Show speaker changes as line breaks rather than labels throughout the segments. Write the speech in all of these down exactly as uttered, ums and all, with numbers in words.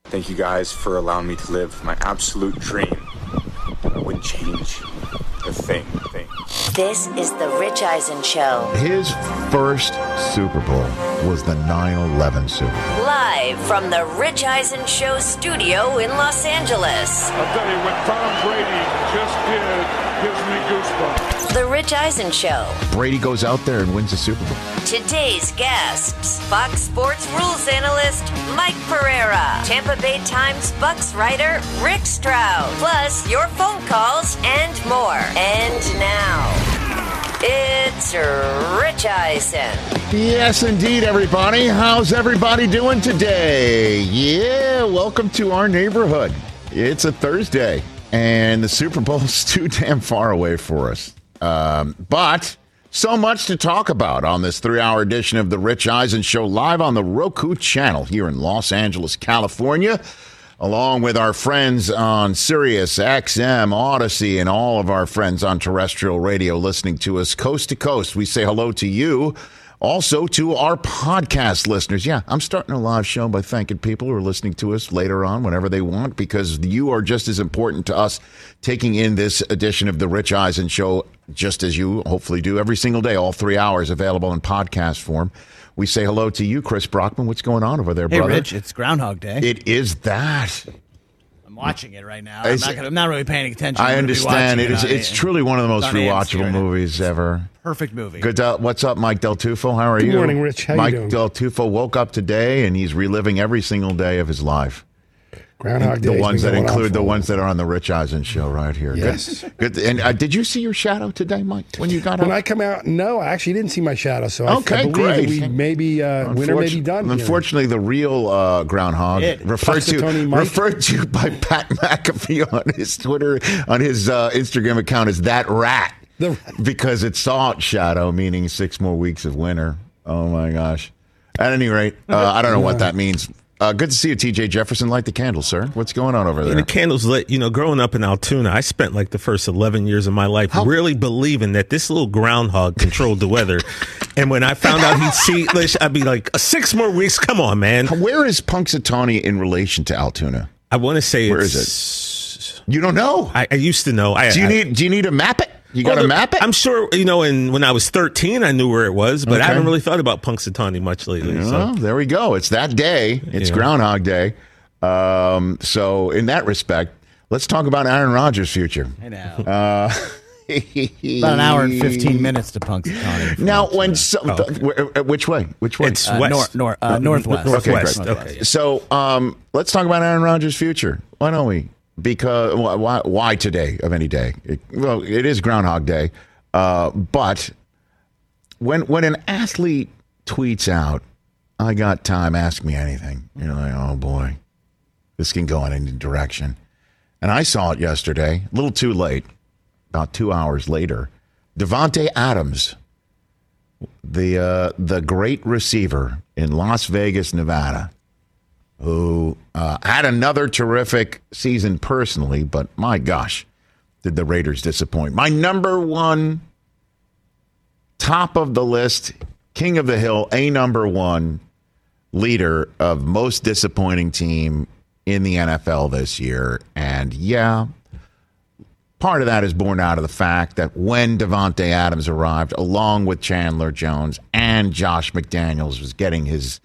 Thank you guys for allowing me to live my absolute dream. I wouldn't change a thing, thing.
This is the Rich Eisen Show.
His first Super Bowl was the nine eleven Super Bowl.
Live from the Rich Eisen Show studio in Los Angeles.
I'll tell you, what Tom Brady just did gives me goosebumps.
The Rich Eisen Show.
Brady goes out there and wins the Super Bowl.
Today's guests, Fox Sports rules analyst Mike Pereira, Tampa Bay Times Bucks writer Rick Stroud, plus your phone calls and more. And now, it's Rich Eisen.
Yes, indeed, everybody. How's everybody doing today? Yeah, welcome to our neighborhood. It's a Thursday, and the Super Bowl's too damn far away for us. Um, but so much to talk about on this three-hour edition of the Rich Eisen Show, live on the Roku channel here in Los Angeles, California, along with our friends on Sirius X M, Odyssey, and all of our friends on terrestrial radio listening to us coast to coast. We say hello to you. Also to our podcast listeners. Yeah, I'm starting a live show by thanking people who are listening to us later on whenever they want, because you are just as important to us taking in this edition of the Rich Eisen Show, just as you hopefully do every single day, all three hours available in podcast form. We say hello to you, Chris Brockman. What's going on over there,
hey,
brother?
Hey, Rich, it's Groundhog Day.
It is that.
I'm watching it right now. I'm not, gonna, I'm not really paying attention.
I understand. It is.
It
it's truly one of the most rewatchable movies ever.
Perfect movie.
Good. Uh, what's up, Mike Del Tufo? How are
Good
you?
Good morning, Rich. How
Mike
you doing?
Del Tufo woke up today and he's reliving every single day of his life.
Groundhog Day.
The ones that include the ones that are on the Rich Eisen Show right here.
Yes.
Good. Good. And uh, did you see your shadow today, Mike, when you got
when
up?
When I come out, no, I actually didn't see my shadow. So
okay,
I, I believe
great.
that we maybe uh, winter may be done.
Unfortunately,
you know.
the real uh, groundhog
it,
referred to referred to by Pat McAfee on his Twitter, on his uh, Instagram account as that rat. The, because it saw shadow, meaning six more weeks of winter. Oh, my gosh. At any rate, uh, I don't know what that means. Uh, good to see you, T J Jefferson. Light the candle, sir. What's going on over there?
And the candle's lit. You know, growing up in Altoona, I spent like the first eleven years of my life How? really believing that this little groundhog controlled the weather. And when I found out he'd see, I'd be like, six more weeks? Come on, man.
Where is Punxsutawney in relation to Altoona?
I want to say
Where
it's...
is it? You don't know?
I, I used to know. I,
do you
I,
need? Do you need to map it? You got to
well,
map it?
I'm sure, you know, and when I was thirteen, I knew where it was, but
okay.
I haven't really thought about Punxsutawney much lately.
Well,
so.
There we go. It's that day. It's
yeah.
Groundhog Day. Um, so in that respect, let's talk about Aaron Rodgers' future.
I know.
Uh,
About an hour and fifteen minutes to Punxsutawney.
Now, when so, oh, okay. which way? Which way?
It's
uh,
west.
Nor, nor, uh, northwest.
Northwest.
Okay,
okay.
So um, let's talk about Aaron Rodgers' future. Why don't we? Because why? Why today of any day? It, well, it is Groundhog Day, uh, but when when an athlete tweets out, "I got time, ask me anything," you're like, "Oh boy, this can go in any direction." And I saw it yesterday, a little too late. About two hours later, Davante Adams, the uh, the great receiver in Las Vegas, Nevada, who uh, had another terrific season personally, but my gosh, did the Raiders disappoint. My number one, top of the list, king of the hill, a number one leader of most disappointing team in the N F L this year. And yeah, part of that is born out of the fact that when Davante Adams arrived, along with Chandler Jones and Josh McDaniels, was getting his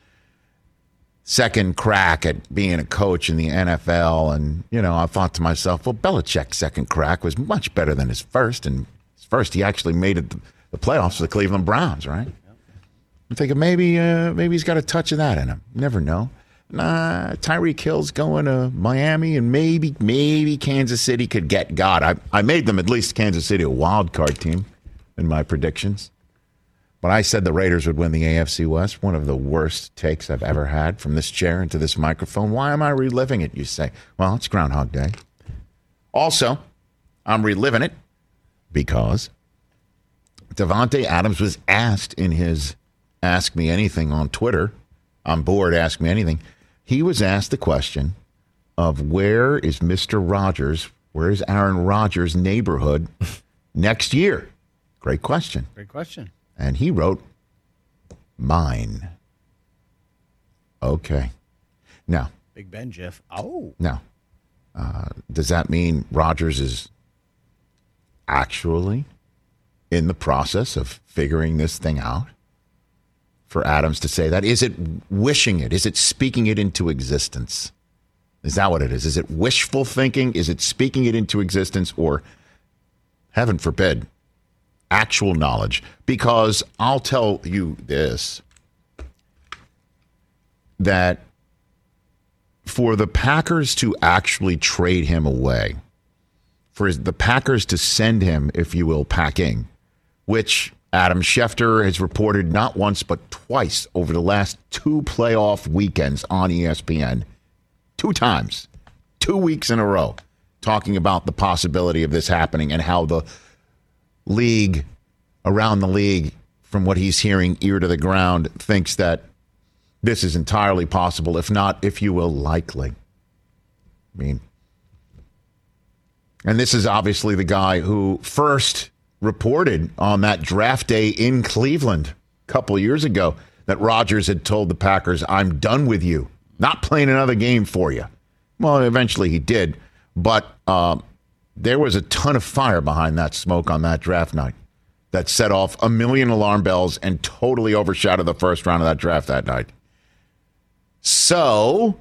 second crack at being a coach in the N F L. And, you know, I thought to myself, well, Belichick's second crack was much better than his first. And his first, he actually made it the playoffs for the Cleveland Browns, right? I'm thinking maybe, uh, maybe he's got a touch of that in him. You never know. Nah, Tyreek Hill's going to Miami, and maybe, maybe Kansas City could get God. I, I made them at least Kansas City a wild card team in my predictions. But I said the Raiders would win the A F C West. One of the worst takes I've ever had from this chair into this microphone. Why am I reliving it, you say? Well, it's Groundhog Day. Also, I'm reliving it because Davante Adams was asked in his Ask Me Anything on Twitter, on board Ask Me Anything, he was asked the question of where is Mister Rodgers, where is Aaron Rodgers' neighborhood next year? Great question.
Great question.
And he wrote, mine. Okay. Now,
Big Ben GIF. Oh.
Now, uh, does that mean Rodgers is actually in the process of figuring this thing out? For Adams to say that? Is it wishing it? Is it speaking it into existence? Is that what it is? Is it wishful thinking? Is it speaking it into existence? Or, heaven forbid, actual knowledge? Because I'll tell you this, that for the Packers to actually trade him away, for the Packers to send him, if you will, packing, which Adam Schefter has reported not once but twice over the last two playoff weekends on E S P N, two times, two weeks in a row, talking about the possibility of this happening and how the league, around the league, from what he's hearing ear to the ground, thinks that this is entirely possible, if not, if you will, likely. I mean, and this is obviously the guy who first reported on that draft day in Cleveland a couple of years ago that Rodgers had told the Packers, I'm done with you, not playing another game for you. Well, eventually he did, but uh, there was a ton of fire behind that smoke on that draft night that set off a million alarm bells and totally overshadowed the first round of that draft that night. So,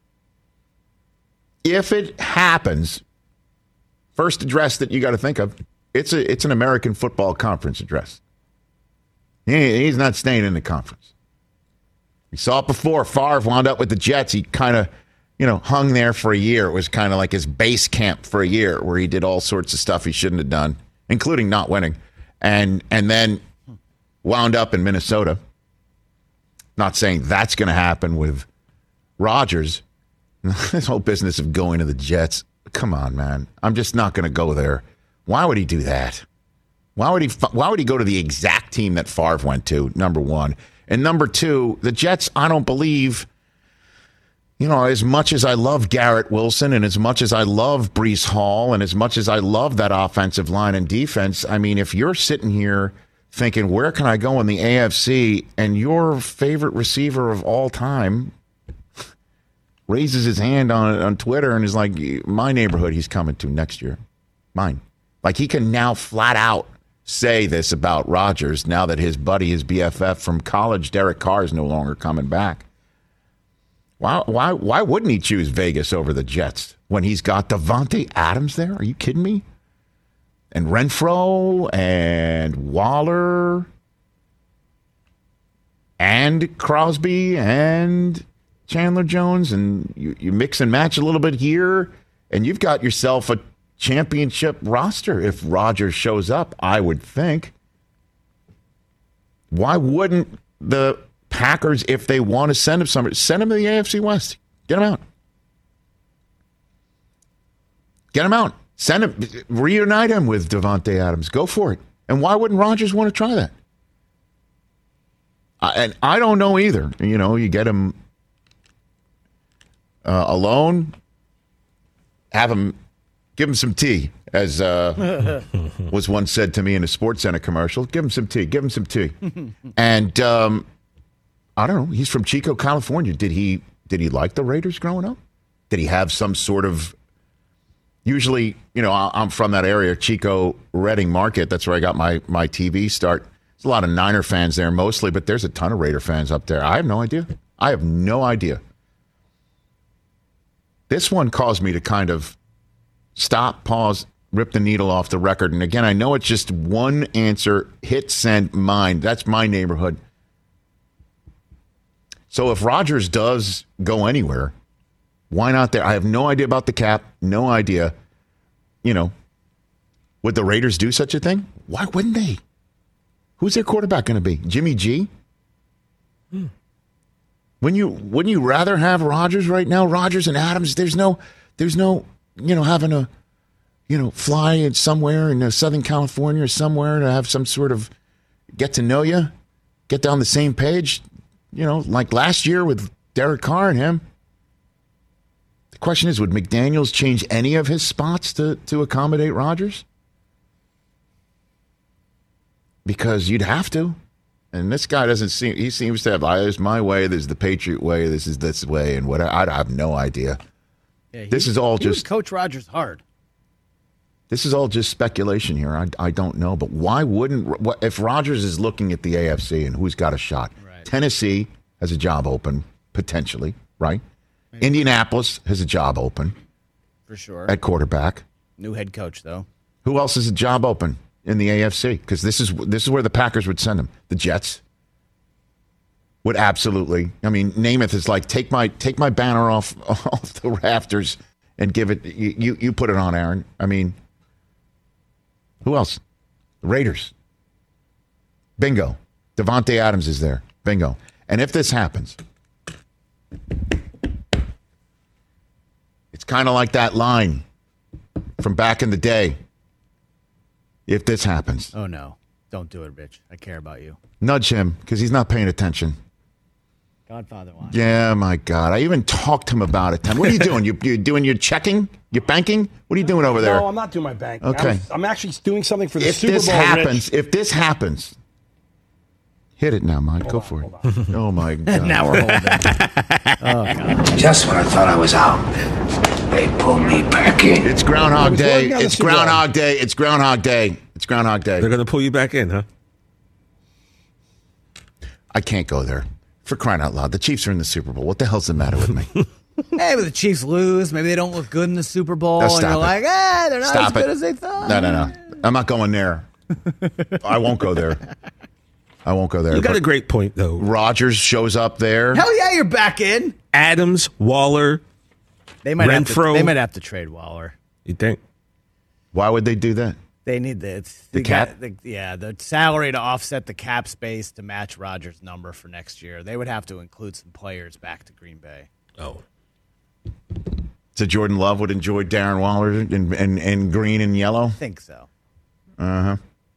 if it happens, first address that you got to think of, it's a it's an American Football Conference address. He, he's not staying in the conference. We saw it before. Favre wound up with the Jets. He kind of, you know, hung there for a year. It was kind of like his base camp for a year where he did all sorts of stuff he shouldn't have done, including not winning, and and then wound up in Minnesota. Not saying that's going to happen with Rodgers. This whole business of going to the Jets. Come on, man. I'm just not going to go there. Why would he do that? Why would he Why would he go to the exact team that Favre went to, number one? And number two, the Jets, I don't believe, you know, as much as I love Garrett Wilson and as much as I love Breece Hall and as much as I love that offensive line and defense, I mean, if you're sitting here thinking, where can I go in the A F C, and your favorite receiver of all time raises his hand on on Twitter and is like, my neighborhood he's coming to next year. Mine. Like, he can now flat out say this about Rodgers now that his buddy, his B F F from college, Derek Carr, is no longer coming back. Why, why, why wouldn't he choose Vegas over the Jets when he's got Davante Adams there? Are you kidding me? And Renfro and Waller and Crosby and Chandler Jones, and you, you mix and match a little bit here, and you've got yourself a championship roster if Rodgers shows up, I would think. Why wouldn't the Packers, if they want to send him somebody, send him to the A F C West? Get him out. Get him out. Send him, reunite him with Davante Adams. Go for it. And why wouldn't Rodgers want to try that? I, and I don't know either. You know, you get him uh, alone, have him, give him some tea, as uh, was once said to me in a SportsCenter commercial. Give him some tea. Give him some tea. And um, I don't know. He's from Chico, California. Did he did he like the Raiders growing up? Did he have some sort of? Usually, you know, I'm from that area, Chico, Reading Market. That's where I got my, my T V start. There's a lot of Niner fans there mostly, but there's a ton of Raider fans up there. I have no idea. I have no idea. This one caused me to kind of stop, pause, rip the needle off the record. And again, I know it's just one answer, hit send, mine. That's my neighborhood. So if Rodgers does go anywhere, why not there? I have no idea about the cap. No idea. You know, would the Raiders do such a thing? Why wouldn't they? Who's their quarterback going to be? Jimmy G? Hmm. Wouldn't you, wouldn't you rather have Rodgers right now? Rodgers and Adams, there's no, there's no, you know, having a, you know, fly in somewhere in Southern California or somewhere to have some sort of get to know you, get down the same page, you know, like last year with Derek Carr and him. The question is, would McDaniels change any of his spots to, to accommodate Rodgers? Because you'd have to. And this guy doesn't seem, he seems to have, "I is my way, this is the Patriot way, this is this way, and what I, I have no idea.
Yeah, he,
this is all
he
just.
was Coach Rogers hard.
This is all just speculation here. I, I don't know. But why wouldn't, what, if Rodgers is looking at the A F C and who's got a shot? Right. Tennessee has a job open, potentially, right? Maybe. Indianapolis has a job open.
For sure.
At quarterback.
New head coach, though.
Who else has a job open in the A F C? Because this is this is where the Packers would send him. The Jets would absolutely. I mean, Namath is like, take my take my banner off off the rafters and give it. You you, you put it on, Aaron. I mean, who else? The Raiders. Bingo. Devontae Adams is there. Bingo. And if this happens, it's kind of like that line from back in the day. If this happens.
Oh, no. Don't do it, Rich. I care about you.
Nudge him, because he's not paying attention.
Godfather wine.
Yeah, my God. I even talked to him about it. What are you doing? You, you're doing your checking? Your banking? What are you doing over there?
No, I'm not doing my banking.
Okay.
I'm, I'm actually doing something for the
if
Super
this
Bowl,
happens,
Rich.
If this happens, hit it now, Mike. Go
on,
for it. Oh, my God.
Now we're holding. Oh, God.
Just when I thought I was out, they pulled me back in.
It's Groundhog Day.
working on the
It's
Super Bowl.
Groundhog Day. It's Groundhog Day. It's Groundhog Day.
They're going to pull you back in, huh?
I can't go there. For crying out loud. The Chiefs are in the Super Bowl. What the hell's the matter with me?
Hey, but the Chiefs lose. Maybe they don't look good in the Super Bowl.
No,
and
stop
you're
it.
like, eh, they're not
Stop
as good
it.
as they thought.
No, no, no. I'm not going there. I won't go there. I won't go there.
You got
But
a great point, though.
Rodgers shows up there.
Hell yeah, you're back in.
Adams, Waller,
They might have to,
Renfro.
they might have to trade Waller.
you think?
Why would they do that?
They need the it's,
The
they
cap?
got the, yeah, the salary to offset the cap space to match Rodgers' number for next year. They would have to include some players back to Green Bay.
Oh.
So Jordan Love would enjoy Darren Waller in, in, in green and yellow?
I think so.
Uh-huh.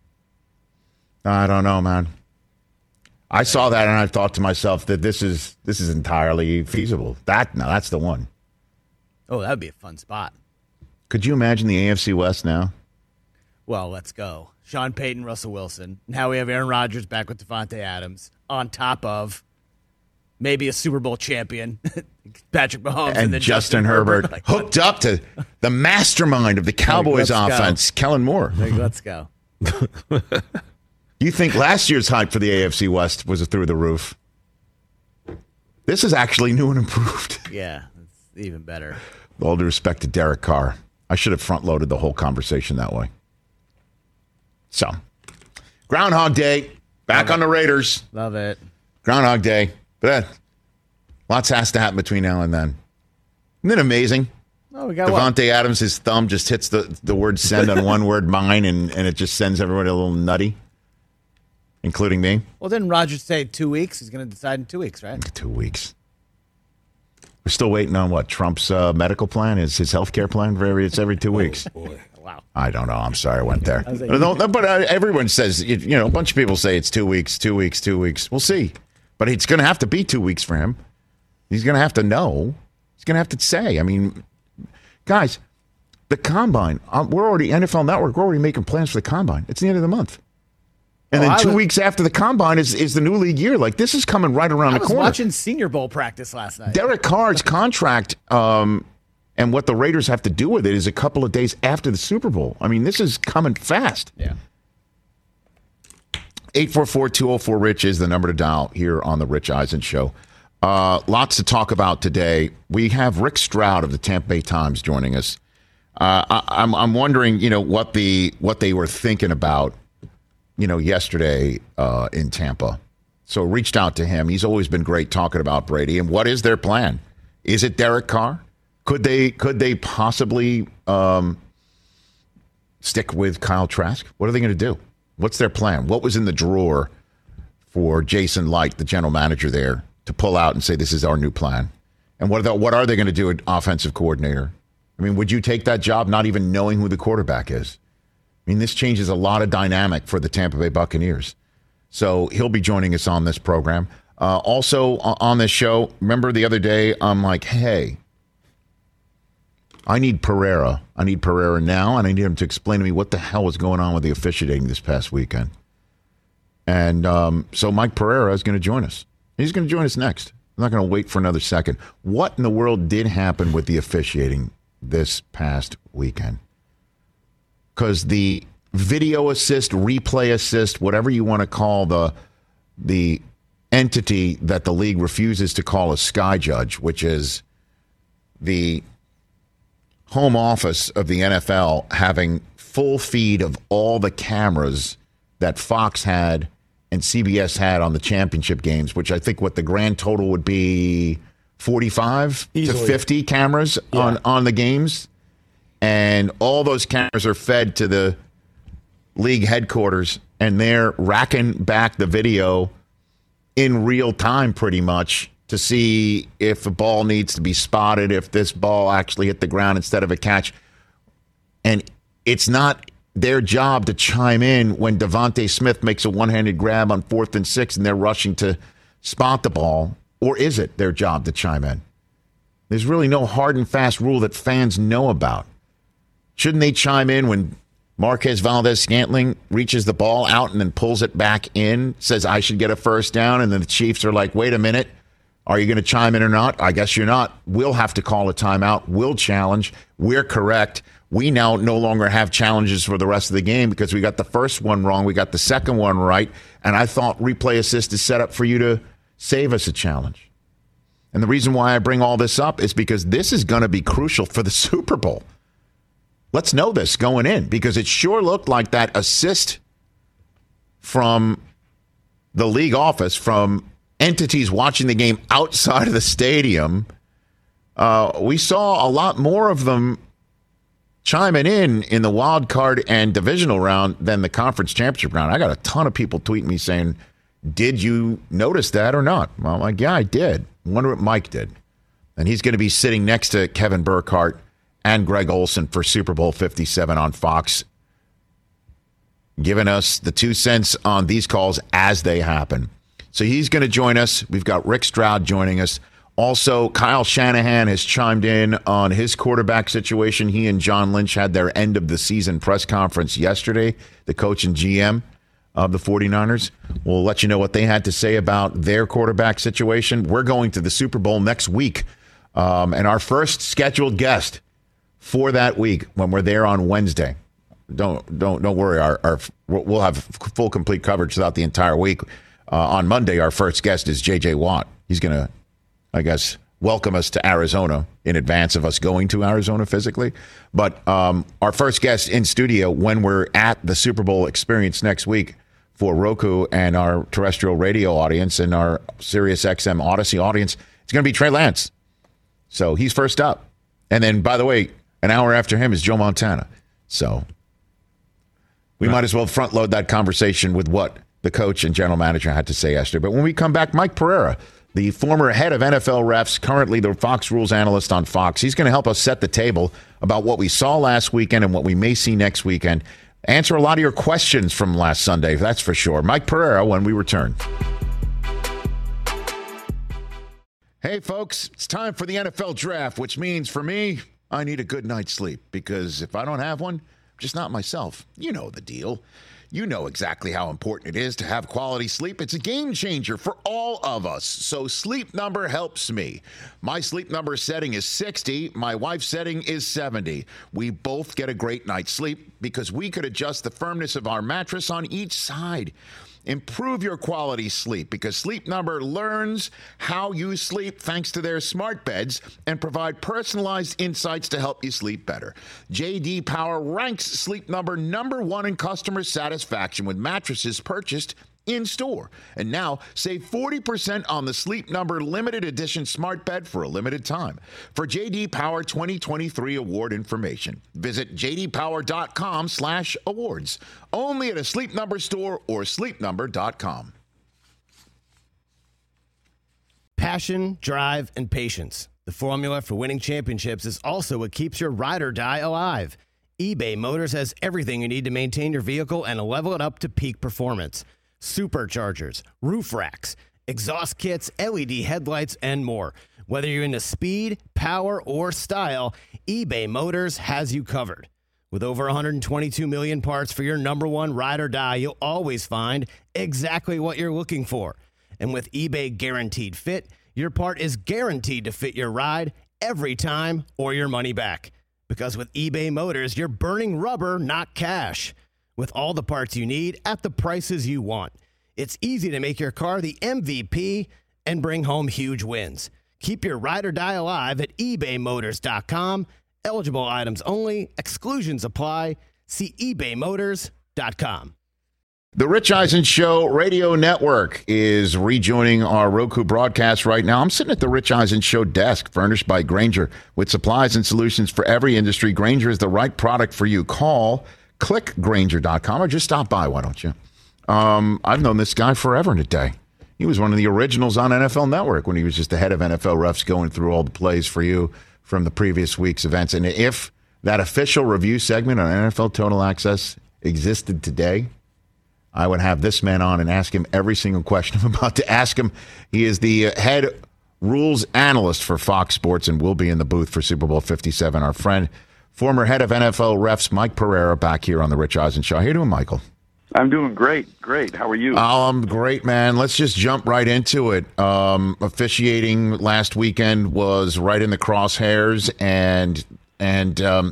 I don't know, man. I saw that and I thought to myself that this is this is entirely feasible. That no, that's the one.
Oh, that would be a fun spot.
Could you imagine the A F C West now?
Well, let's go. Sean Payton, Russell Wilson. Now we have Aaron Rodgers back with Devontae Adams on top of maybe a Super Bowl champion, Patrick Mahomes, and,
And
then
Justin, Herbert,
Like,
hooked up to the mastermind of the Cowboys
let's go.
offense, Kellen Moore.
like, let's go.
You think last year's hype for the A F C West was through the roof? This is actually new and improved.
Yeah, it's even better.
With all due respect to Derek Carr, I should have front-loaded the whole conversation that way. So, Groundhog Day, back on the Raiders.
Love it.
Groundhog Day. But uh, lots has to happen between now and then. Isn't it amazing?
Oh, we got one.
Devontae Adams, his thumb just hits the, the word send on one word mine, and, and it just sends everybody a little nutty, including me.
Well, didn't Rodgers say two weeks? He's going to decide in two weeks, right?
Two weeks. We're still waiting on what? Trump's uh, medical plan? Is his health care plan for every, it's every two weeks.
Boy.
Wow.
I don't know. I'm sorry I went there.
I was like-
But no, but, uh, everyone says, you you know, a bunch of people say it's two weeks, two weeks, two weeks. We'll see. But it's going to have to be two weeks for him. He's going to have to know. He's going to have to say. I mean, guys, the Combine, um, we're already, N F L Network, we're already making plans for the Combine. It's the end of the month. And
Oh,
then
I
two
was-
weeks after the Combine is, is the new league year. Like, this is coming right around
I
the
was
corner.
watching Senior Bowl practice last night.
Derek Carr's contract um, and what the Raiders have to do with it is a couple of days after the Super Bowl. I mean, this is coming fast.
Yeah.
eight four four, two oh four, RICH is the number to dial here on the Rich Eisen Show. Uh, lots to talk about today. We have Rick Stroud of the Tampa Bay Times joining us. Uh, I, I'm, I'm wondering, you know, what the what they were thinking about, you know, yesterday uh, in Tampa. So reached out to him. He's always been great talking about Brady. And what is their plan? Is it Derek Carr? Could they could they possibly um, stick with Kyle Trask? What are they going to do? What's their plan? What was in the drawer for Jason Light, the general manager there, to pull out and say, this is our new plan? And what are, the, what are they going to do at offensive coordinator? I mean, would you take that job not even knowing who the quarterback is? I mean, this changes a lot of dynamic for the Tampa Bay Buccaneers. So he'll be joining us on this program. Uh, also on this show, remember the other day, I'm like, hey, I need Pereira. I need Pereira now, and I need him to explain to me what the hell was going on with the officiating this past weekend. And um, so Mike Pereira is going to join us. He's going to join us next. I'm not going to wait for another second. What in the world did happen with the officiating this past weekend? Because the video assist, replay assist, whatever you want to call the the entity that the league refuses to call a sky judge, which is the home office of the N F L having full feed of all the cameras that Fox had and C B S had on the championship games, which I think what the grand total would be forty-five Easily. to fifty cameras yeah. on, on the games. And all those cameras are fed to the league headquarters, and they're racking back the video in real time pretty much to see if a ball needs to be spotted, if this ball actually hit the ground instead of a catch. And it's not their job to chime in when Devontae Smith makes a one-handed grab on fourth and six and they're rushing to spot the ball. Or is it their job to chime in? There's really no hard and fast rule that fans know about. Shouldn't they chime in when Marquez Valdez-Scantling reaches the ball out and then pulls it back in, says, I should get a first down, and then the Chiefs are like, wait a minute, are you going to chime in or not? I guess you're not. We'll have to call a timeout. We'll challenge. We're correct. We now no longer have challenges for the rest of the game because we got the first one wrong. We got the second one right. And I thought replay assist is set up for you to save us a challenge. And the reason why I bring all this up is because this is going to be crucial for the Super Bowl. Let's know this going in because it sure looked like that assist from the league office, from entities watching the game outside of the stadium. Uh, we saw a lot more of them chiming in in the wild card and divisional round than the conference championship round. I got a ton of people tweeting me saying, did you notice that or not? Well, I'm like, yeah, I did. Wonder what Mike did. And he's going to be sitting next to Kevin Burkhardt and Greg Olsen for Super Bowl fifty-seven on Fox, giving us the two cents on these calls as they happen. So he's going to join us. We've got Rick Stroud joining us. Also, Kyle Shanahan has chimed in on his quarterback situation. He and John Lynch had their end of the season press conference yesterday, the coach and G M of the 49ers. We'll let you know what they had to say about their quarterback situation. We're going to the Super Bowl next week. Um, and our first scheduled guest for that week when we're there on Wednesday. Don't don't don't worry. Our, our we'll have full complete coverage throughout the entire week. Uh, on Monday, our first guest is J J Watt. He's going to, I guess, welcome us to Arizona in advance of us going to Arizona physically. But um, our first guest in studio when we're at the Super Bowl experience next week for Roku and our terrestrial radio audience and our Sirius X M Odyssey audience, it's going to be Trey Lance. So he's first up. And then, by the way, an hour after him is Joe Montana. So we right. might as well front load that conversation with what the coach and general manager had to say yesterday. But when we come back, Mike Pereira, the former head of N F L refs, currently the Fox Rules analyst on Fox, he's going to help us set the table about what we saw last weekend and what we may see next weekend. Answer a lot of your questions from last Sunday, that's for sure. Mike Pereira when we return. Hey, folks, it's time for the N F L draft, which means for me, I need a good night's sleep because if I don't have one, I'm just not myself. You know the deal. You know exactly how important it is to have quality sleep. It's a game changer for all of us. So Sleep Number helps me. My Sleep Number setting is sixty. My wife's setting is seventy. We both get a great night's sleep because we could adjust the firmness of our mattress on each side. Improve your quality sleep because Sleep Number learns how you sleep thanks to their smart beds and provide personalized insights to help you sleep better. J D Power ranks Sleep Number number one in customer satisfaction with mattresses purchased in-store. And now, save forty percent on the Sleep Number limited edition smart bed for a limited time. For J D Power twenty twenty-three award information, visit j d power dot com slash awards. Only at a Sleep Number store or sleep number dot com.
Passion, drive, and patience. The formula for winning championships is also what keeps your ride or die alive. eBay Motors has everything you need to maintain your vehicle and level it up to peak performance. Superchargers, roof racks, exhaust kits, L E D headlights, and more. Whether you're into speed, power, or style, eBay Motors has you covered. With over one hundred twenty-two million parts for your number one ride or die, you'll always find exactly what you're looking for. And with eBay Guaranteed Fit, your part is guaranteed to fit your ride every time or your money back. Because with eBay Motors, you're burning rubber, not cash. With all the parts you need at the prices you want. It's easy to make your car the M V P and bring home huge wins. Keep your ride or die alive at ebay motors dot com. Eligible items only. Exclusions apply. See ebay motors dot com.
The Rich Eisen Show radio network is rejoining our Roku broadcast right now. I'm sitting at the Rich Eisen Show desk, furnished by Grainger, with supplies and solutions for every industry. Grainger is the right product for you. Call, click grainger dot com, or just stop by, why don't you? Um, I've known this guy forever and a day. He was one of the originals on N F L Network when he was just the head of N F L refs, going through all the plays for you from the previous week's events. And if that official review segment on N F L Total Access existed today, I would have this man on and ask him every single question I'm about to ask him. He is the head rules analyst for Fox Sports and will be in the booth for Super Bowl fifty-seven. Our friend, former head of N F L refs, Mike Pereira, back here on the Rich Eisen Show. How you doing, Michael?
I'm doing great. Great. How are you?
Oh, I'm great, man. Let's just jump right into it. Um, officiating last weekend was right in the crosshairs, and and um,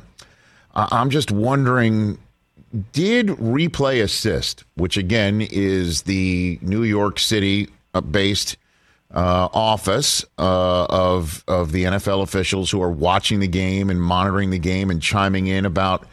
I'm just wondering, did replay assist, which again is the New York City-based uh, office uh, of of the N F L officials who are watching the game and monitoring the game and chiming in about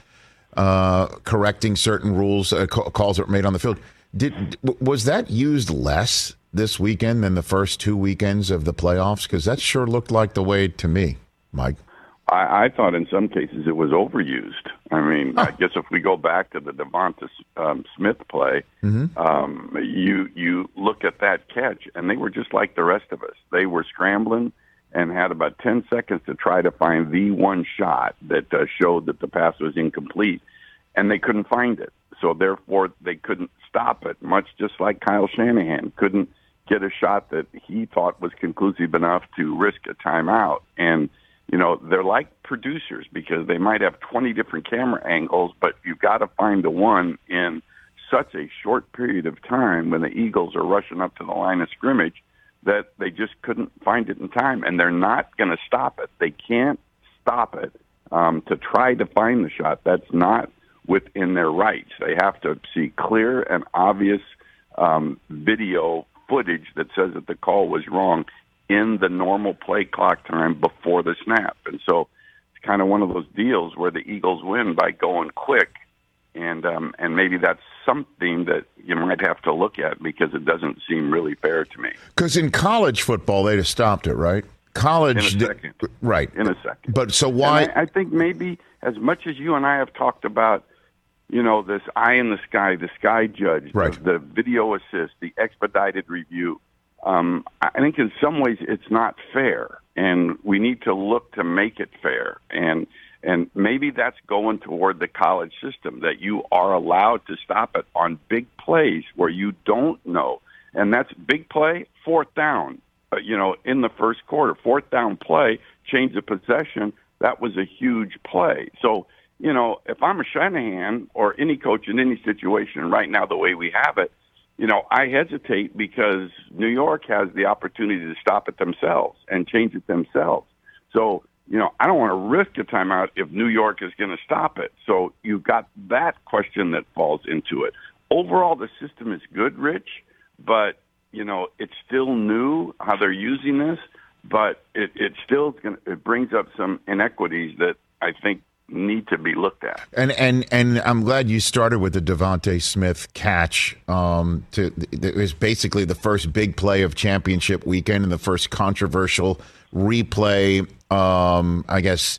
Uh, correcting certain rules, uh, calls that were made on the field. Did was that used less this weekend than the first two weekends of the playoffs? Because that sure looked like the way to me, Mike.
I, I thought in some cases it was overused. I mean, oh. I guess if we go back to the Devonta um, Smith play, mm-hmm. um, you you look at that catch, and they were just like the rest of us. They were scrambling and had about ten seconds to try to find the one shot that uh, showed that the pass was incomplete, and they couldn't find it. So therefore, they couldn't stop it, much just like Kyle Shanahan couldn't get a shot that he thought was conclusive enough to risk a timeout. And, you know, they're like producers because they might have twenty different camera angles, but you've got to find the one in such a short period of time when the Eagles are rushing up to the line of scrimmage that they just couldn't find it in time, and they're not going to stop it. They can't stop it um, to try to find the shot. That's not within their rights. They have to see clear and obvious um, video footage that says that the call was wrong in the normal play clock time before the snap. And so it's kind of one of those deals where the Eagles win by going quick, and um, and maybe that's something that you might have to look at because it doesn't seem really fair to me.
Because in college football, they'd have stopped it, right? College,
in a second.
Th- right?
In a second.
But so why?
I, I think maybe as much as you and I have talked about, you know, this eye in the sky, the sky judge,
right.
the, the video assist, the expedited review. Um, I think in some ways it's not fair, and we need to look to make it fair. And And maybe that's going toward the college system, that you are allowed to stop it on big plays where you don't know. And that's big play, fourth down, uh, you know, in the first quarter. Fourth down play, change of possession, that was a huge play. So, you know, if I'm a Shanahan or any coach in any situation right now the way we have it, you know, I hesitate because New York has the opportunity to stop it themselves and change it themselves. So, you know, I don't want to risk a timeout if New York is going to stop it. So you've got that question that falls into it. Overall, the system is good, Rich, but, you know, it's still new how they're using this, but it, it still gonna, it brings up some inequities that I think need to be looked at.
And and and I'm glad you started with the Devonta Smith catch. Um, to it was basically the first big play of championship weekend and the first controversial replay, um, I guess,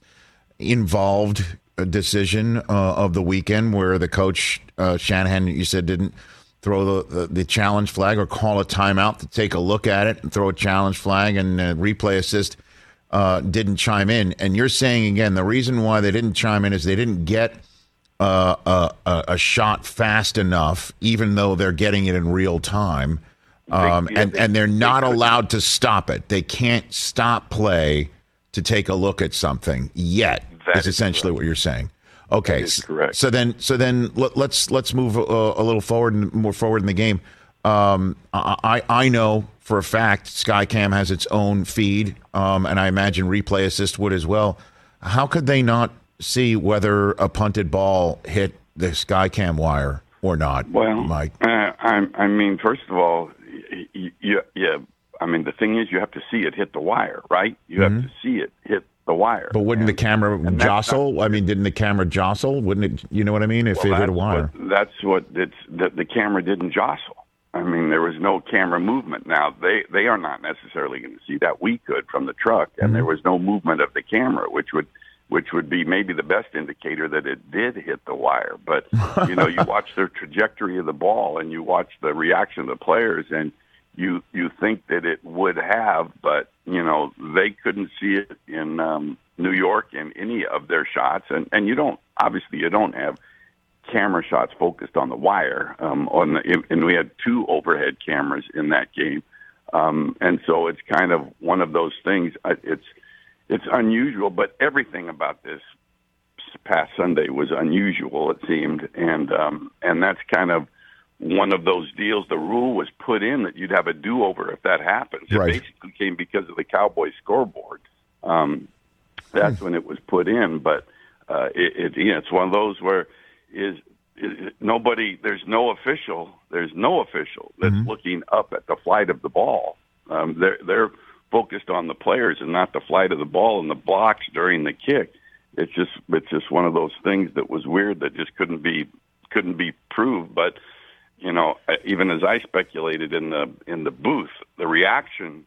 involved a decision uh, of the weekend where the coach uh, Shanahan, you said, didn't throw the, the, the challenge flag or call a timeout to take a look at it and throw a challenge flag, and uh, replay assist uh, didn't chime in. And you're saying, again, the reason why they didn't chime in is they didn't get uh, a, a shot fast enough, even though they're getting it in real time. Um,
they, yeah,
and,
they,
and they're not
they
allowed to stop it. They can't stop play to take a look at something yet,
That
is essentially what you're saying. Okay,
That is correct.
So then, so then let, let's let's move uh, a little forward, and more forward in the game. Um, I I know for a fact Skycam has its own feed, um, and I imagine Replay Assist would as well. How could they not see whether a punted ball hit the Skycam wire or not?
Well,
Mike.
Uh, I, I mean, first of all, yeah, yeah. I mean, the thing is, you have to see it hit the wire, right? You
Mm-hmm.
have to see it hit the wire.
But wouldn't
and,
the camera
and
jostle?
not,
I mean, didn't the camera jostle? Wouldn't it? You know what I mean? If
well,
it hit a
that's
wire.
What, that's what it's the, the camera didn't jostle. I mean, there was no camera movement. Now they they are not necessarily going to see that. We could from the truck, and
Mm-hmm.
there was no movement of the camera, which would which would be maybe the best indicator that it did hit the wire. But you know, you watch the trajectory of the ball, and you watch the reaction of the players, and you you think that it would have, but you know they couldn't see it in um, New York in any of their shots, and and you don't obviously you don't have camera shots focused on the wire. Um, on the, and we had two overhead cameras in that game, um, and so it's kind of one of those things. It's it's unusual, but everything about this past Sunday was unusual. It seemed, and um, and that's kind of one of those deals. The rule was put in that you'd have a do-over if that happens. It
Right.
basically came because of the Cowboys scoreboard. Um, that's when it was put in, but uh, it, it you know, it's one of those where is, is nobody. There's no official. There's no official that's
Mm-hmm.
looking up at the flight of the ball. Um, they're they're focused on the players and not the flight of the ball and the blocks during the kick. It's just it's just one of those things that was weird that just couldn't be couldn't be proved. But you know, even as I speculated in the in the booth, the reaction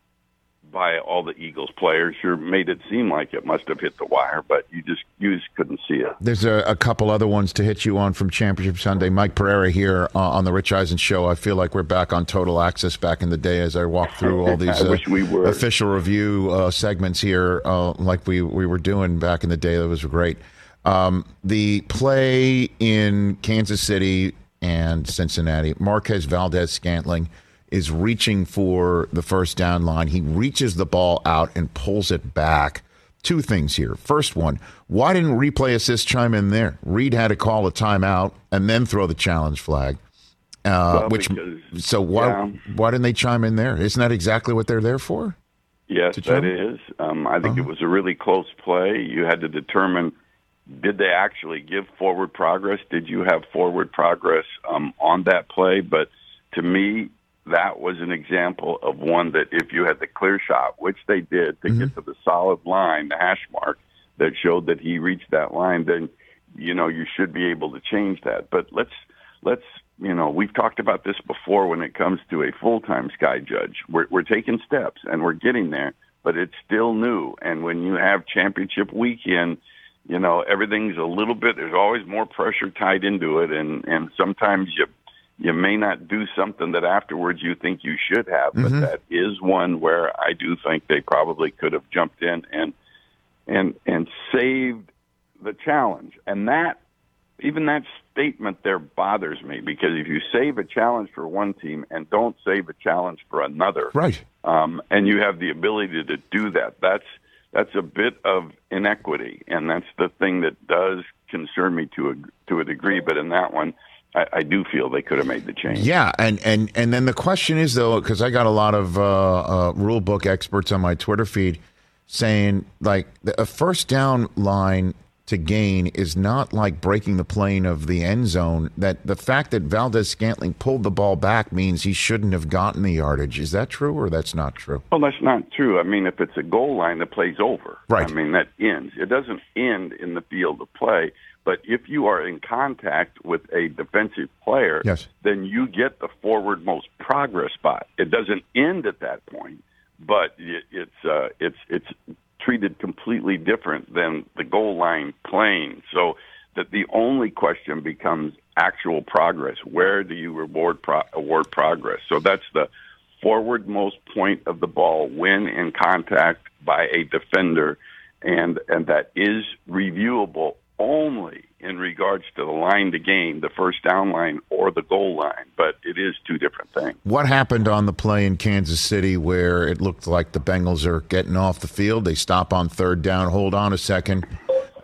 by all the Eagles players sure made it seem like it must have hit the wire, but you just you just couldn't see it.
There's a, a couple other ones to hit you on from Championship Sunday. Mike Pereira here uh, on the Rich Eisen Show. I feel like we're back on Total Access back in the day as I walk through all these
I
uh,
wish we were.
official review uh, segments here, uh, like we, we were doing back in the day. That was great. Um, the play in Kansas City and Cincinnati, Marquez Valdez-Scantling is reaching for the first down line. He reaches the ball out and pulls it back. Two things here. First one, why didn't Replay Assist chime in there? Reed had to call a timeout and then throw the challenge flag. Uh,
Well,
which
because-
so why
yeah.
why didn't they chime in there? Isn't that exactly what they're there for?
Yes,
To
that
chime?
is. Um, I think
Uh-huh.
it was a really close play. You had to determine, did they actually give forward progress? Did you have forward progress um, on that play? But to me, that was an example of one that if you had the clear shot, which they did, to
Mm-hmm.
get to the solid line, the hash mark that showed that he reached that line, then, you know, you should be able to change that. But let's, let's, you know, we've talked about this before when it comes to a full-time Sky judge. We're, we're taking steps and we're getting there, but it's still new. And when you have championship weekend, you know, everything's a little bit, there's always more pressure tied into it. And, and sometimes you, you may not do something that afterwards you think you should have, but
Mhm.
that is one where I do think they probably could have jumped in and, and, and saved the challenge. And that, even that statement there bothers me, because if you save a challenge for one team and don't save a challenge for another,
Right.
um, and you have the ability to do that, that's that's a bit of inequity, and that's the thing that does concern me to a to a degree. But in that one, I, I do feel they could have made the change.
Yeah, and, and, and then the question is, though, because I got a lot of uh, uh, rule book experts on my Twitter feed saying, like, the- a first down line to gain is not like breaking the plane of the end zone. That the fact that Valdez-Scantling pulled the ball back means he shouldn't have gotten the yardage. Is that true, or that's not true?
Well, that's not true. I mean, if it's a goal line, the play's over.
Right.
I mean, that ends. It doesn't end in the field of play. But if you are in contact with a defensive player,
Yes.
then you get the forward most progress spot. It doesn't end at that point, but it, it's uh, it's it's treated completely different than the goal line plane. So that the only question becomes actual progress. Where do you reward pro- award progress? So that's the forwardmost point of the ball when in contact by a defender, and and that is reviewable only in regards to the line to gain, the first down line or the goal line, but it is two different things.
What happened on the play in Kansas City where it looked like the Bengals are getting off the field? They stop on third down. Hold on a second.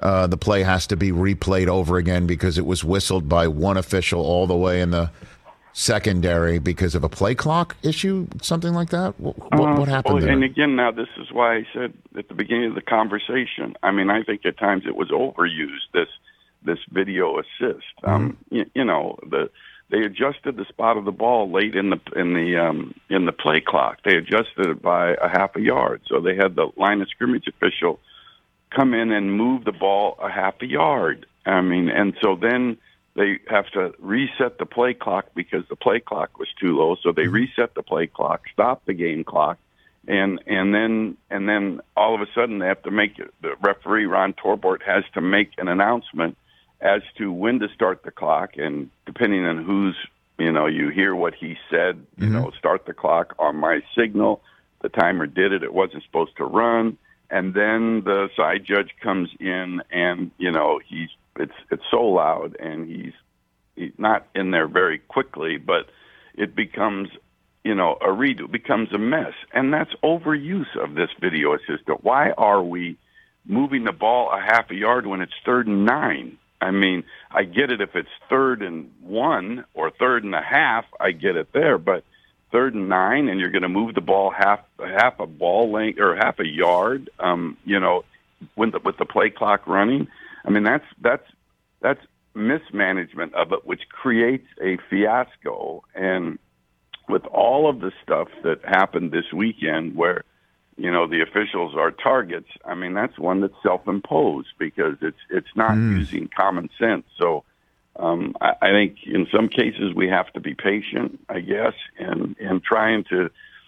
uh, the play has to be replayed over again because it was whistled by one official all the way in the secondary because of a play clock issue, something like that? What,
uh,
what happened
well,
there?
And again, now this is why I said at the beginning of the conversation, I mean, I think at times it was overused, this this video assist.
Mm-hmm.
Um, you, you know, the they adjusted the spot of the ball late in the in the um, in the play clock. They adjusted it by a half a yard, so they had the line of scrimmage official come in and move the ball a half a yard. I mean, and so then they have to reset the play clock because the play clock was too low. So they reset the play clock, stop the game clock, and and then and then all of a sudden they have to make it. The referee Ron Torbort has to make an announcement as to when to start the clock, and depending on who's, you know, you hear what he said, you mm-hmm. know, start the clock on my signal. The timer did it. It wasn't supposed to run. And then the side judge comes in and, you know, he's, it's, it's so loud and he's, he's not in there very quickly, but it becomes, you know, a redo, it becomes a mess. And that's overuse of this video assistant. Why are we moving the ball a half a yard when it's third and nine? I mean, I get it if it's third and one or third and a half, I get it there. But third and nine, and you're going to move the ball half half a ball length or half a yard, um, you know, with the, with the play clock running. I mean, that's that's that's mismanagement of it, which creates a fiasco. And with all of the stuff that happened this weekend, where you know, the officials are targets, I mean, that's one that's self-imposed because it's it's not mm. using common sense. So um, I, I think in some cases we have to be patient, I guess, and, and trying to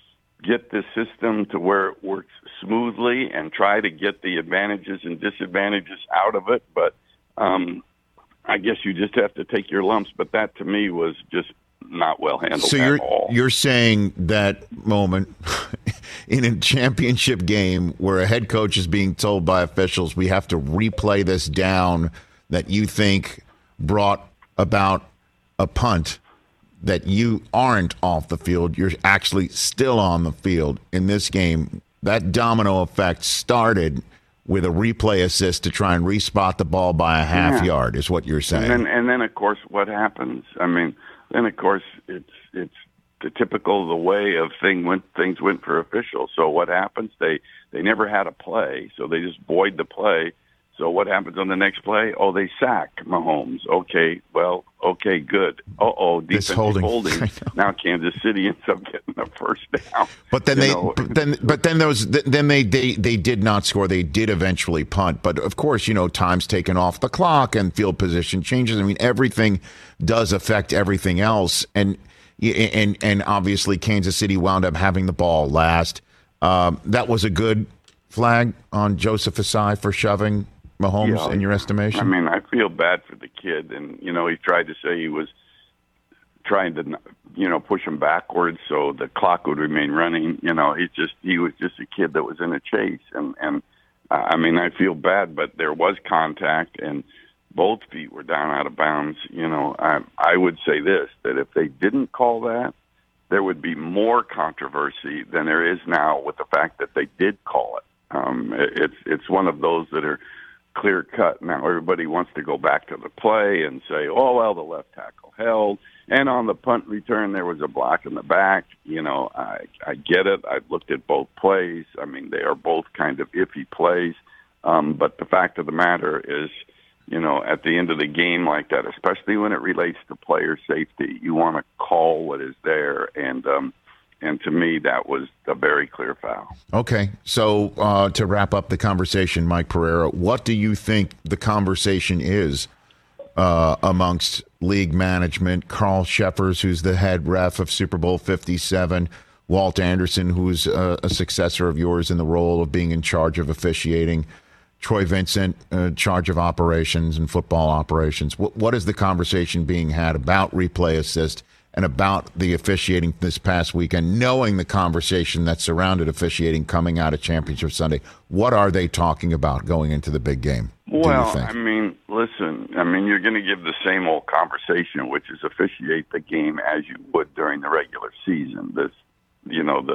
get this system to where it works smoothly and try to get the advantages and disadvantages out of it. But um, I guess you just have to take your lumps. But that, to me, was just not well handled
so
at
you're,
all.
You're saying that moment in a championship game where a head coach is being told by officials, we have to replay this down, that you think brought about a punt, that you aren't off the field, you're actually still on the field in this game. That domino effect started with a replay assist to try and respot the ball by a half
yeah.
yard, is what you're saying.
And then, and then, of course, what happens? I mean, then, of course, it's it's the typical the way of thing went things went for officials. So what happens? They they never had a play, so they just void the play. So what happens on the next play? Oh, they sack Mahomes. Okay, well, okay, good. Uh-oh, defensive
holding.
holding. Now Kansas City ends up getting the first down.
But then
you
they,
know.
but then, but then those, then they, they, they did not score. They did eventually punt. But of course, you know, time's taken off the clock and field position changes. I mean, everything does affect everything else. And and and obviously, Kansas City wound up having the ball last. Um, that was a good flag on Joseph Asai for shoving Mahomes,
yeah,
in your estimation?
I mean, I feel bad for the kid, and you know, he tried to say he was trying to, you know, push him backwards so the clock would remain running. You know, he's just he was just a kid that was in a chase, and and I mean, I feel bad, but there was contact, and both feet were down out of bounds. You know, I I would say this, that if they didn't call that, there would be more controversy than there is now with the fact that they did call it. Um, it's it's one of those that are clear cut. Now everybody wants to go back to the play and say, oh, well, the left tackle held. And on the punt return, there was a block in the back. You know, I, I get it. I've looked at both plays. I mean, they are both kind of iffy plays. Um, but the fact of the matter is, you know, at the end of the game like that, especially when it relates to player safety, you want to call what is there. And, um, And to me, that was a very clear foul.
Okay. So uh, to wrap up the conversation, Mike Pereira, what do you think the conversation is uh, amongst league management? Carl Sheffers, who's the head ref of Super Bowl fifty-seven, Walt Anderson, who's a, a successor of yours in the role of being in charge of officiating, Troy Vincent, uh, charge of operations and football operations. What, what is the conversation being had about replay assist and about the officiating this past weekend, knowing the conversation that surrounded officiating coming out of Championship Sunday? What are they talking about going into the big game?
Well, I mean, listen, I mean, you're going to give the same old conversation, which is officiate the game as you would during the regular season. This, you know, the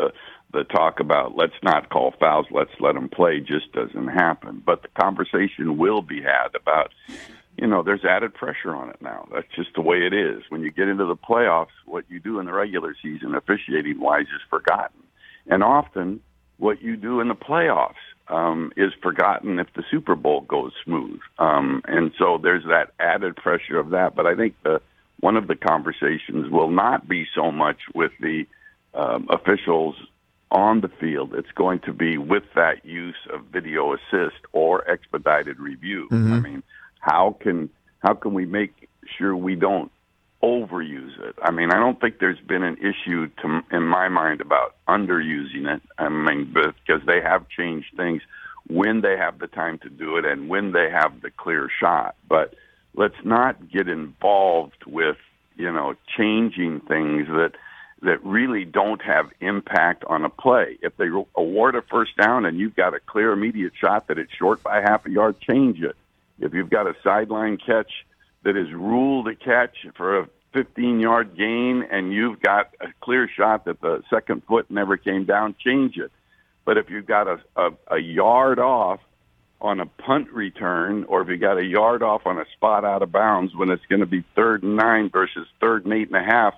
the talk about let's not call fouls, let's let them play just doesn't happen. But the conversation will be had about, you know, there's added pressure on it now. That's just the way it is. When you get into the playoffs, what you do in the regular season, officiating-wise, is forgotten. And often what you do in the playoffs um, is forgotten if the Super Bowl goes smooth. Um, and so there's that added pressure of that. But I think the, one of the conversations will not be so much with the um, officials on the field. It's going to be with that use of video assist or expedited review.
Mm-hmm.
I mean, how can how can we make sure we don't overuse it? I mean, I don't think there's been an issue to, in my mind about underusing it. I mean, because they have changed things when they have the time to do it and when they have the clear shot. But let's not get involved with, you know, changing things that that really don't have impact on a play. If they award a first down and you've got a clear immediate shot that it's short by half a yard, change it. If you've got a sideline catch that is ruled a catch for a fifteen-yard gain and you've got a clear shot that the second foot never came down, change it. But if you've got a, a, a yard off on a punt return, or if you got a yard off on a spot out of bounds when it's going to be third and nine versus third and eight and a half,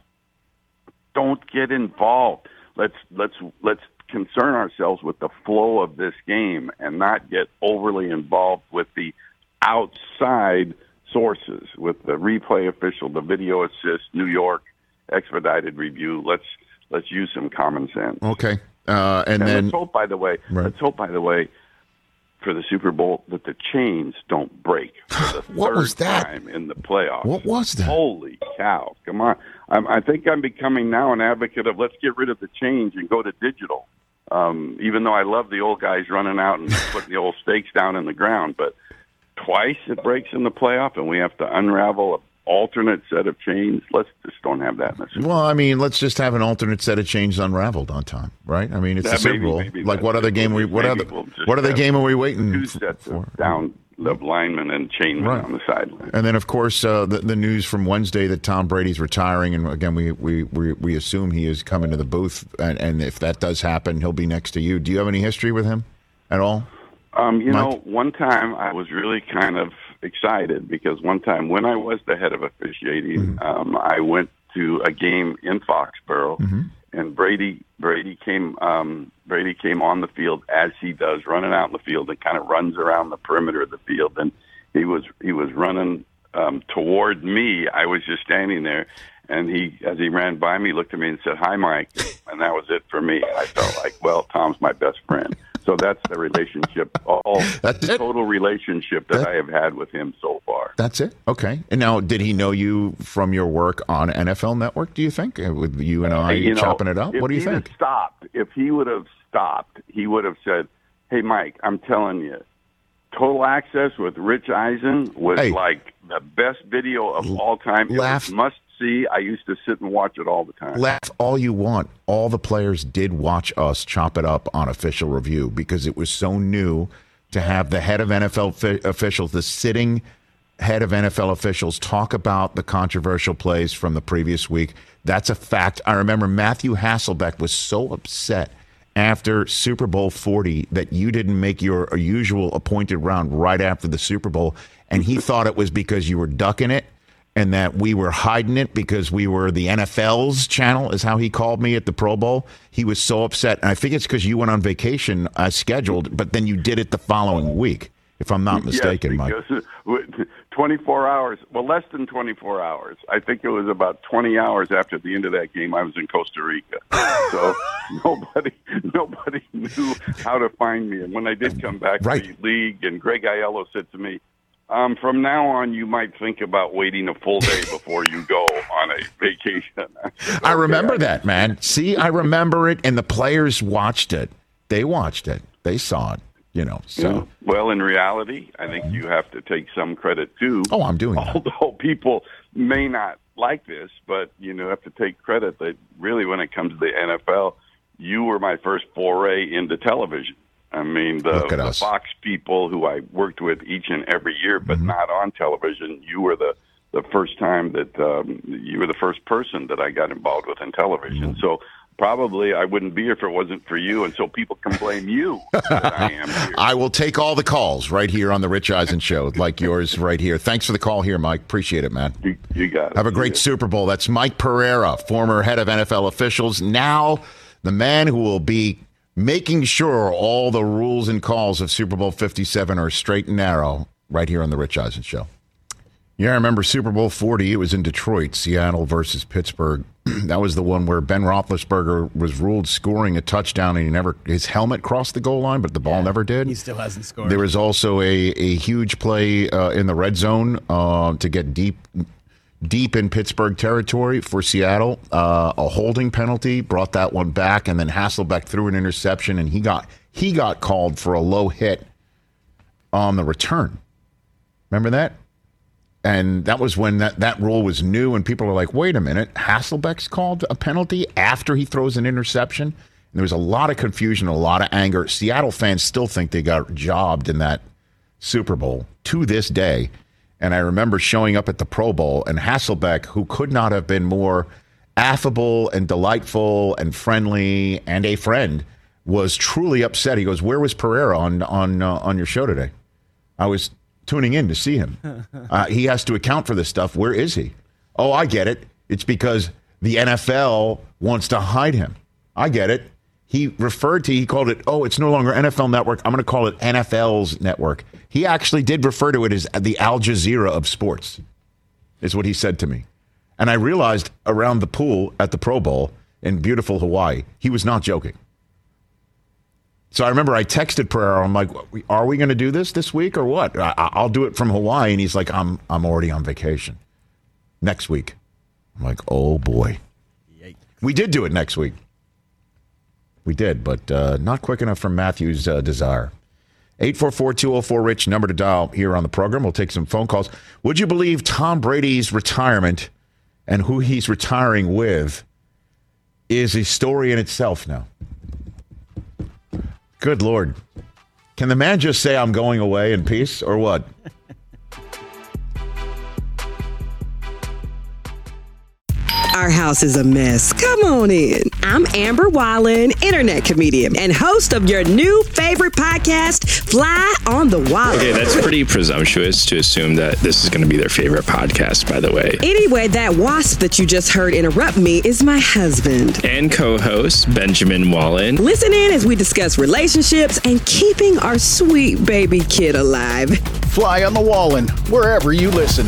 don't get involved. Let's let's let's concern ourselves with the flow of this game and not get overly involved with the outside sources, with the replay official, the video assist, New York expedited review. Let's let's use some common sense.
Okay, uh, and, and then
let's hope, by the way,
right.
let's hope, by the way, for the Super Bowl that the chains don't break for the
what
third
was that?
time in the playoffs.
What was that?
Holy cow! Come on, I'm, I think I'm becoming now an advocate of let's get rid of the change and go to digital. Um, even though I love the old guys running out and putting the old stakes down in the ground, but twice it breaks in the playoff, and we have to unravel an alternate set of chains. Let's just don't have that in the Super Bowl.
Well, I mean, let's just have an alternate set of chains unraveled on time, right? I mean, it's
Yeah,
the Super
maybe-
Bowl.
maybe
Like, what
that's
other
it.
game? Are we, what
Maybe
other?
we'll just
What other
have
game are we waiting
Two sets
for?
of down the linemen and chainmen
Right.
on the sideline.
And then, of course, uh, the, the news from Wednesday that Tom Brady's retiring, and again, we we, we, we assume he is coming to the booth, and, and if that does happen, he'll be next to you. Do you have any history with him at all?
Um, you
Mike?
know, one time I was really kind of excited because one time when I was the head of officiating,
Mm-hmm.
um, I went to a game in Foxborough,
Mm-hmm.
and Brady Brady came um, Brady came on the field as he does, running out in the field and kind of runs around the perimeter of the field, and he was he was running um, toward me. I was just standing there, and he, as he ran by me, looked at me and said, "Hi, Mike," and that was it for me. I felt like, well, Tom's my best friend. So that's the relationship, all
That's it?
total relationship that,
That-
I have had with him so far.
That's it. Okay. And now, did he know you from your work on N F L Network? Do you think, Uh, with you and I
You know,
chopping it up?
if
What do you
he'd
think?
have stopped, if he would have stopped, he would have said, "Hey, Mike, I'm telling you, Total Access with Rich Eisen was
Hey.
like the best video of all time.
Laugh.
It was must see. I used to sit and watch it all the time."
Laugh all you want. All the players did watch us chop it up on official review because it was so new to have the head of N F L fi- officials, the sitting head of N F L officials, talk about the controversial plays from the previous week. That's a fact. I remember Matthew Hasselbeck was so upset after Super Bowl forty that you didn't make your usual appointed round right after the Super Bowl, and he thought it was because you were ducking it and that we were hiding it because we were the N F L's channel, is how he called me at the Pro Bowl. He was so upset, and I think it's because you went on vacation as scheduled, but then you did it the following week, if I'm not mistaken,
yes,
Mike.
because uh, twenty-four hours, well, less than twenty-four hours. I think it was about twenty hours after the end of that game. I was in Costa Rica, so nobody, nobody knew how to find me. And when I did come back
Right.
to the league, and Greg Aiello said to me, um, "From now on, you might think about waiting a full day before you go on a vacation." I, said,
I
"Okay,
remember
I-
that, man. See, I remember it, and the players watched it. They watched it. They saw it, you know. So,
Yeah. Well, in reality, I think you have to take some credit too.
oh, I'm doing that.
Although people may not like this, but you know, have to take credit that really, when it comes to the N F L, you were my first foray into television. I mean, the,
Look at
the
us.
Fox people who I worked with each and every year, but
Mm-hmm.
not on television. You were the the first time that um, you were the first person that I got involved with in television.
Mm-hmm.
So probably I wouldn't be here if it wasn't for you, and so people can blame you that I am here.
I will take all the calls right here on the Rich Eisen Show, like yours right here. Thanks for the call here, Mike. Appreciate it, man.
You, you got it.
Have a great
Yeah.
Super Bowl. That's Mike Pereira, former head of N F L officials, now the man who will be making sure all the rules and calls of Super Bowl fifty-seven are straight and narrow right here on the Rich Eisen Show. Yeah, I remember Super Bowl forty. It was in Detroit, Seattle versus Pittsburgh. That was the one where Ben Roethlisberger was ruled scoring a touchdown, and he never his helmet crossed the goal line, but the ball
Yeah,
never did.
He still hasn't scored.
There was also a, a huge play uh, in the red zone uh, to get deep deep in Pittsburgh territory for Seattle. Uh, a holding penalty brought that one back, and then Hasselbeck threw an interception, and he got he got called for a low hit on the return. Remember that? And that was when that, that rule was new, and people were like, wait a minute, Hasselbeck's called a penalty after he throws an interception? And there was a lot of confusion, a lot of anger. Seattle fans still think they got jobbed in that Super Bowl to this day. And I remember showing up at the Pro Bowl, and Hasselbeck, who could not have been more affable and delightful and friendly and a friend, was truly upset. He goes, where was Pereira on, on, uh, on your show today? I was tuning in to see him. Uh, he has to account for this stuff. Where is he? Oh, I get it. It's because the N F L wants to hide him. I get it. He referred to, he called it, oh, it's no longer N F L Network. I'm going to call it N F L's network. He actually did refer to it as the Al Jazeera of sports, is what he said to me. And I realized around the pool at the Pro Bowl in beautiful Hawaii, he was not joking. So I remember I texted Pereira. I'm like, are we going to do this this week or what? I, I'll do it from Hawaii. And he's like, I'm I'm already on vacation next week. I'm like, oh, boy.
Yikes.
We did do it next week. We did, but uh, not quick enough for Matthew's uh, desire. eight four four, two oh four, RICH, number to dial here on the program. We'll take some phone calls. Would you believe Tom Brady's retirement and who he's retiring with is a story in itself now? Good Lord. Can the man just say I'm going away in peace or what?
Our house is a mess. Come on in. I'm Amber Wallen, internet comedian and host of your new favorite podcast, Fly on the Wall.
Okay, that's pretty presumptuous to assume that this is going to be their favorite podcast, by the way.
Anyway, that wasp that you just heard interrupt me is my husband.
And co-host, Benjamin Wallen.
Listen in as we discuss relationships and keeping our sweet baby kid alive.
Fly on the Wallen, wherever you listen.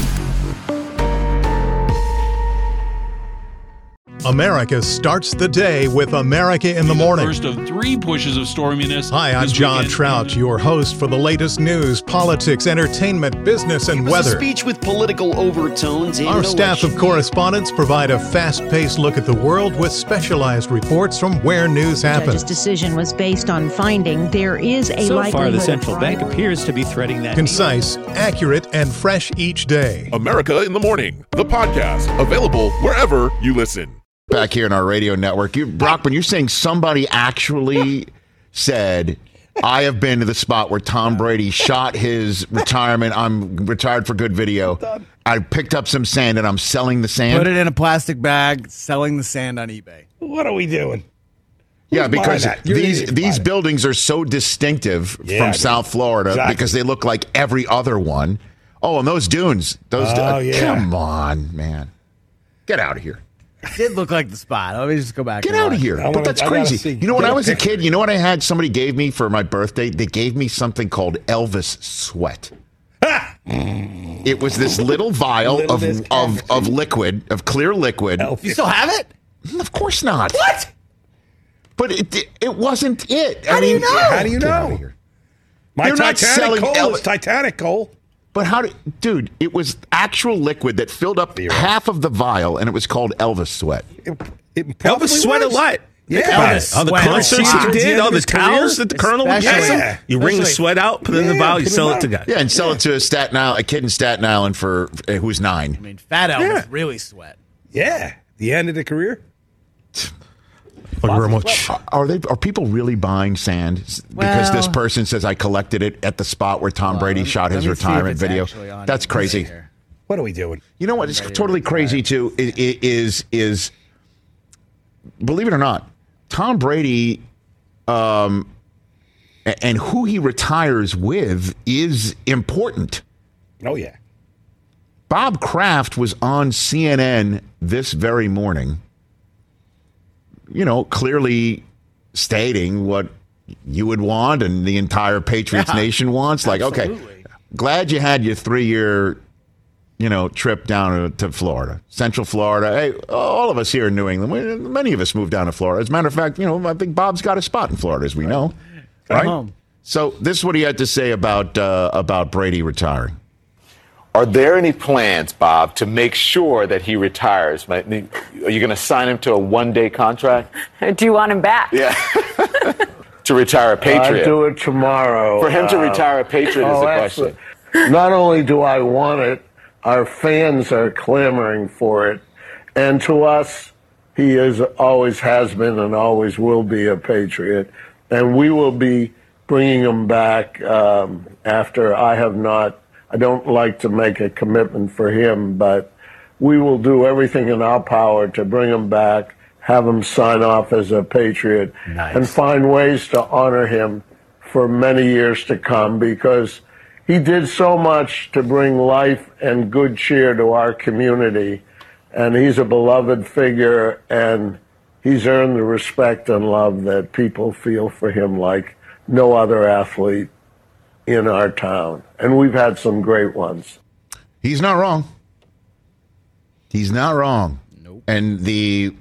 America starts the day with America in the Morning.
First of three pushes of storminess.
Hi, I'm John
weekend.
Trout, your host for the latest news, politics, entertainment, business, and
it was
weather.
A speech with political overtones. In
Our staff of correspondents provide a fast-paced look at the world with specialized reports from where news happens.
The decision was based on finding there is a
so
likelihood
far, the central
of
bank appears to be threading that.
Concise, accurate, and fresh each day.
America in the Morning, the podcast, available wherever you listen.
Back here in our radio network, you, Brockman, you're saying somebody actually said, I have been to the spot where Tom Brady shot his retirement. I'm retired for good video. I picked up some sand and I'm selling the sand.
Put it in a plastic bag, selling the sand on eBay.
What are we doing?
Yeah,
Who's
because
buying that? You're
these
the idiot
these
buying
buildings are so distinctive
Yeah,
from
dude.
South Florida
Exactly.
because they look like every other one. Oh, and those dunes. Those
Oh,
du-
yeah.
Come on, man. Get out of here.
It did look like the spot. Let me just go back.
Get
and
out of
watch.
here.
I
But
wanna-
that's
I gotta
crazy.
see.
You know, when
Get
I
a
was a
picture.
kid, you know what I had? Somebody gave me for my birthday? They gave me something called Elvis Sweat. It was this little vial
Little
of,
bit
of, of liquid, of clear liquid.
You still have it?
Of course not.
What?
But it it wasn't it.
How
I
do
mean,
you know? How do you
Get out
know?
of here.
My
They're not
Titanic
selling
Cole
Elvis-
is Titanic Cole.
But how did, dude, it was actual liquid that filled up half of the vial, and it was called Elvis Sweat.
It, it probably
Elvis sweat a
was.
lot.
Yeah.
Elvis
All the
sweat.
concerts
Wow.
he did,
Yeah,
all the
his career.
towels that the Colonel would get
Especially-
him. You wring the
especially-
sweat out, put it in the
Yeah,
vial, you
put it
sell
in
it to
the
guys.
Yeah, and sell it to a Staten Island, a kid in Staten Island for uh, who's nine.
I mean, Fat Elvis
Yeah.
really sweat.
Yeah. The end of the career.
Thank you very much.
Are they? Are people really buying sand because
Well-
this person says I collected it at the spot where Tom
Well,
Brady
let me-
shot his
let me see if
retirement
it's
video?
actually on
That's
eBay
crazy.
here.
What are we doing?
You know what? It's totally crazy too. i- i- Is is believe it or not, Tom Brady um, and who he retires with is important.
Oh, yeah.
Bob Kraft was on C N N this very morning, you know, clearly stating what you would want and the entire Patriots yeah, Nation wants. Like, absolutely. Okay, glad you had your three-year, you know, trip down to, to Florida, Central Florida. Hey, all of us here in New England, we, many of us moved down to Florida. As a matter of fact, you know, I think Bob's got a spot in Florida, as we know.
Come
right?
home.
So this is what he had to say about uh, about Brady retiring.
Are there any plans, Bob, to make sure that he retires? Are you going to sign him to a one-day contract?
Do you want him back?
Yeah. To retire a Patriot.
I'd do it tomorrow.
For him to
uh,
retire a Patriot
oh,
is the
actually,
question.
Not only do I want it, our fans are clamoring for it. And to us, he is always has been and always will be a Patriot. And we will be bringing him back um, after I have not. I don't like to make a commitment for him, but we will do everything in our power to bring him back, have him sign off as a Patriot, nice. And find ways to honor him for many years to come, because he did so much to bring life and good cheer to our community, and he's a beloved figure, and he's earned the respect and love that people feel for him like no other athlete in our town. And we've had some great ones.
He's not wrong. He's not wrong.
Nope.
And the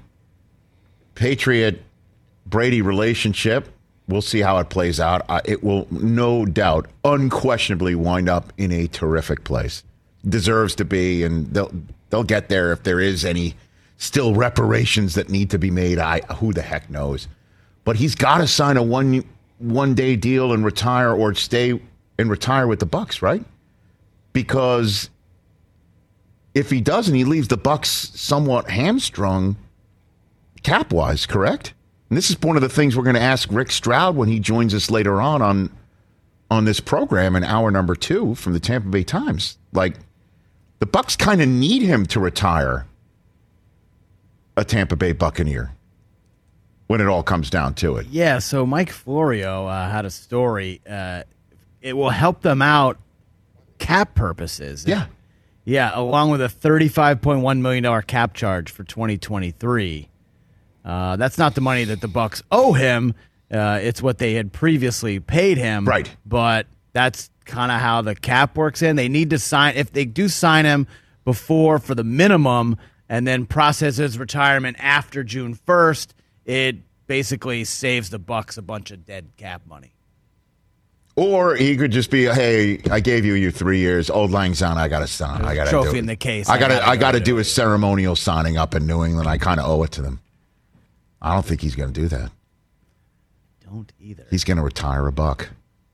Patriot-Brady relationship, we'll see how it plays out. Uh, it will, no doubt, unquestionably wind up in a terrific place. Deserves to be, and they'll they'll get there if there is any still reparations that need to be made. I who the heck knows? But he's got to sign a one one day deal and retire, or stay and retire with the Bucs, right? Because if he doesn't, he leaves the Bucs somewhat hamstrung cap-wise, correct? And this is one of the things we're going to ask Rick Stroud when he joins us later on on, on this program in hour number two from the Tampa Bay Times. Like, the Bucs kind of need him to retire a Tampa Bay Buccaneer when it all comes down to it.
Yeah, so Mike Florio uh, had a story. Uh, it will help them out cap purposes.
Yeah.
Yeah, along with a thirty-five point one million dollars cap charge for twenty twenty-three. Uh, that's not the money that the Bucs owe him. Uh, it's what they had previously paid him.
Right.
But that's kind of how the cap works in. They need to sign, if they do sign him before for the minimum and then process his retirement after June first, it basically saves the Bucs a bunch of dead cap money.
Or he could just be, hey, I gave you your three years. Old Lang Syne, I got to sign. I got to do
trophy
it.
in the case.
I got to. I got to do
it.
a ceremonial signing up in New England. I kind of owe it to them. I don't think he's going to do that.
Don't either.
He's going to retire a Buck.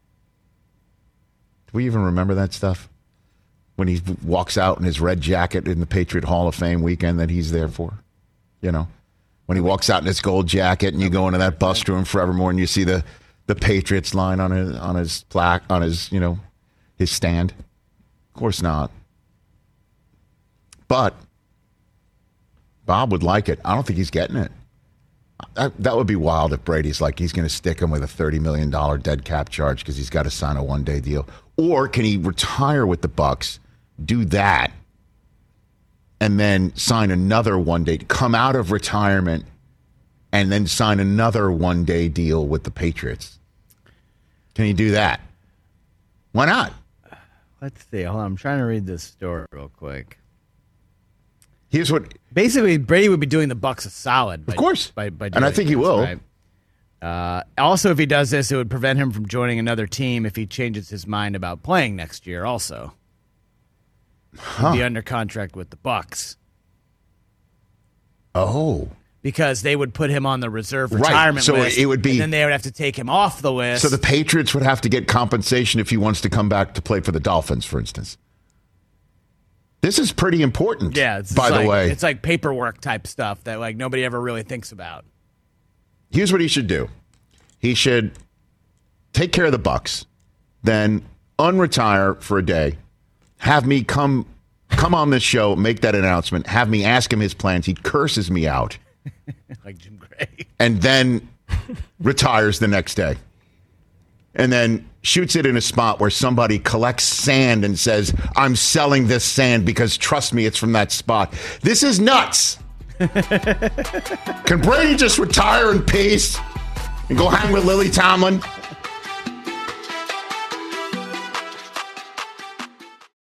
Do we even remember that stuff? When he walks out in his red jacket in the Patriot Hall of Fame weekend that he's there for, you know, when he walks out in his gold jacket and you go into that bus room forevermore and you see the. The Patriots line on his on his plaque, on his, you know, his stand. Of course not. But Bob would like it. I don't think he's getting it. That, that would be wild if Brady's like he's going to stick him with a thirty million dollars dead cap charge because he's got to sign a one-day deal. Or can he retire with the Bucs, do that, and then sign another one-day, come out of retirement, and then sign another one-day deal with the Patriots? Can he do that? Why not?
Let's see. Hold on. I'm trying to read this story real quick.
Here's what...
Basically, Brady would be doing the Bucs a solid. By,
of course.
By, by
and I think he will.
Right? Uh, also, if he does this, it would prevent him from joining another team if he changes his mind about playing next year also.
Huh.
He'd be under contract with the Bucs.
Oh.
Because they would put him on the reserve
right.
retirement
so
list.
It would be,
and then they would have to take him off the list.
So the Patriots would have to get compensation if he wants to come back to play for the Dolphins, for instance. This is pretty important,
yeah, it's
by
like,
the way.
It's like paperwork type stuff that like nobody ever really thinks about.
Here's what he should do. He should take care of the Bucs, then unretire for a day, have me come come on this show, make that announcement, have me ask him his plans. He curses me out.
Like Jim Gray.
And then retires the next day. And then shoots it in a spot where somebody collects sand and says, I'm selling this sand because trust me, it's from that spot. This is nuts. Can Brady just retire in peace and go hang with Lily Tomlin?